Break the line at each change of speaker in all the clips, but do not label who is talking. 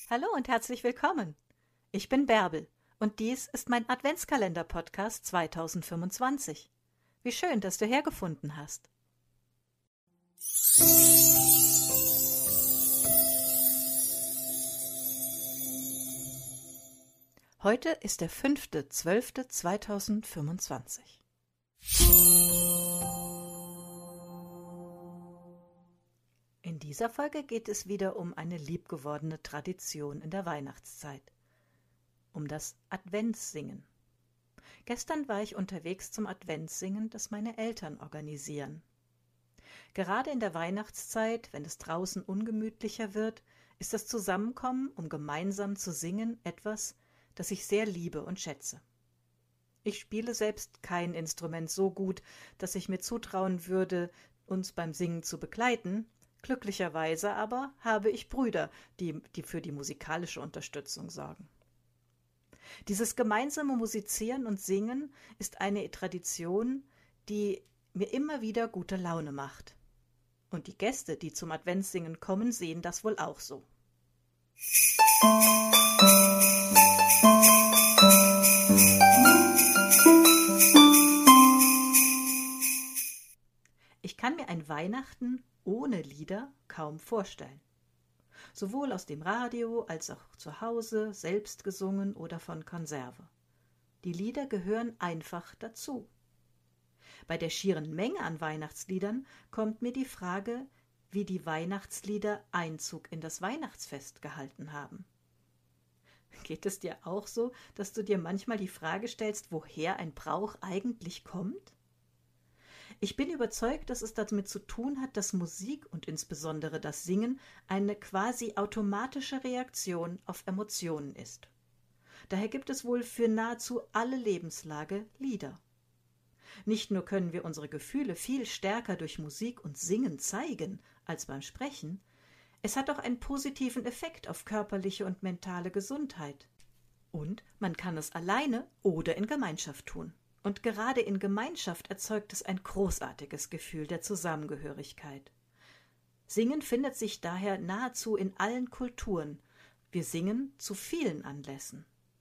Hallo und herzlich willkommen. Ich bin Bärbel und dies ist mein Adventskalender-Podcast 2025. Wie schön, dass du hergefunden hast. Heute ist der 5.12.2025. In dieser Folge geht es wieder um eine liebgewordene Tradition in der Weihnachtszeit, um das Adventssingen. Gestern war ich unterwegs zum Adventssingen, das meine Eltern organisieren. Gerade in der Weihnachtszeit, wenn es draußen ungemütlicher wird, ist das Zusammenkommen, um gemeinsam zu singen, etwas, das ich sehr liebe und schätze. Ich spiele selbst kein Instrument so gut, dass ich mir zutrauen würde, uns beim Singen zu begleiten. Glücklicherweise aber habe ich Brüder, die für die musikalische Unterstützung sorgen. Dieses gemeinsame Musizieren und Singen ist eine Tradition, die mir immer wieder gute Laune macht. Und die Gäste, die zum Adventssingen kommen, sehen das wohl auch so. Ich kann mir ein Weihnachten ohne Lieder kaum vorstellen. Sowohl aus dem Radio als auch zu Hause, selbst gesungen oder von Konserve. Die Lieder gehören einfach dazu. Bei der schieren Menge an Weihnachtsliedern kommt mir die Frage, wie die Weihnachtslieder Einzug in das Weihnachtsfest gehalten haben. Geht es dir auch so, dass du dir manchmal die Frage stellst, woher ein Brauch eigentlich kommt? Ich bin überzeugt, dass es damit zu tun hat, dass Musik und insbesondere das Singen eine quasi automatische Reaktion auf Emotionen ist. Daher gibt es wohl für nahezu alle Lebenslage Lieder. Nicht nur können wir unsere Gefühle viel stärker durch Musik und Singen zeigen als beim Sprechen, es hat auch einen positiven Effekt auf körperliche und mentale Gesundheit. Und man kann es alleine oder in Gemeinschaft tun. Und gerade in Gemeinschaft erzeugt es ein großartiges Gefühl der Zusammengehörigkeit. Singen findet sich daher nahezu in allen Kulturen. Wir singen zu vielen Anlässen.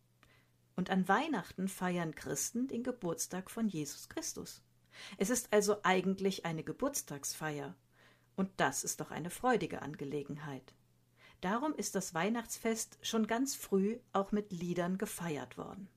Und an Weihnachten feiern Christen den Geburtstag von Jesus Christus. Es ist also eigentlich eine Geburtstagsfeier. Und das ist doch eine freudige Angelegenheit. Darum ist das Weihnachtsfest schon ganz früh auch mit Liedern gefeiert worden.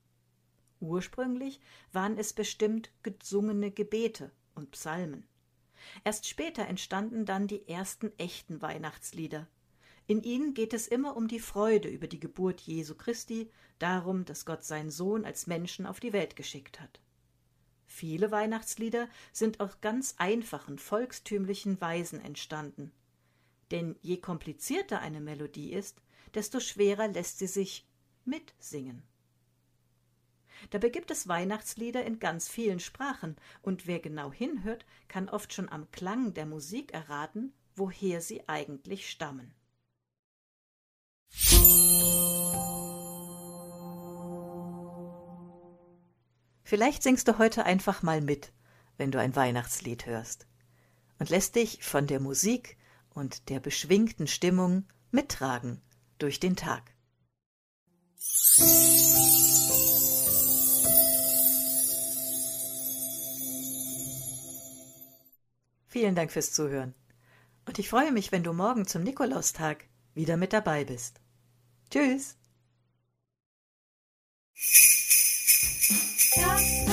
Ursprünglich waren es bestimmt gesungene Gebete und Psalmen. Erst später entstanden dann die ersten echten Weihnachtslieder. In ihnen geht es immer um die Freude über die Geburt Jesu Christi, darum, dass Gott seinen Sohn als Menschen auf die Welt geschickt hat. Viele Weihnachtslieder sind auf ganz einfachen, volkstümlichen Weisen entstanden. Denn je komplizierter eine Melodie ist, desto schwerer lässt sie sich mitsingen. Dabei gibt es Weihnachtslieder in ganz vielen Sprachen, und wer genau hinhört, kann oft schon am Klang der Musik erraten, woher sie eigentlich stammen. Vielleicht singst du heute einfach mal mit, wenn du ein Weihnachtslied hörst, und lässt dich von der Musik und der beschwingten Stimmung mittragen durch den Tag. Vielen Dank fürs Zuhören. Und ich freue mich, wenn du morgen zum Nikolaustag wieder mit dabei bist. Tschüss!